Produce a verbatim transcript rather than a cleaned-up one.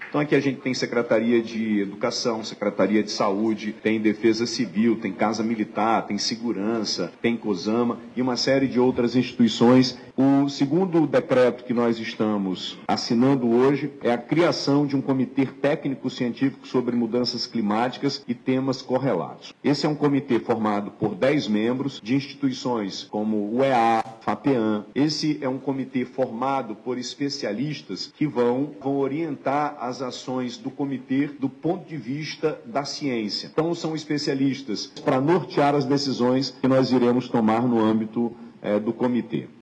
Então aqui a gente tem Secretaria de Educação, Secretaria de Saúde, tem Defesa Civil, tem Casa Militar, tem Segurança, tem COSAMA e uma série de outras instituições. O segundo decreto que nós estamos assinando hoje é a criação de um comitê técnico-científico sobre mudanças climáticas e temas correlatos. Esse é um comitê formado por dez membros de instituições como o E A, FAPEAM. Esse é um comitê formado por especialistas que vão, vão orientar as ações do comitê do ponto de vista da ciência. Então, são especialistas para nortear as decisões que nós iremos tomar no âmbito eh, do comitê.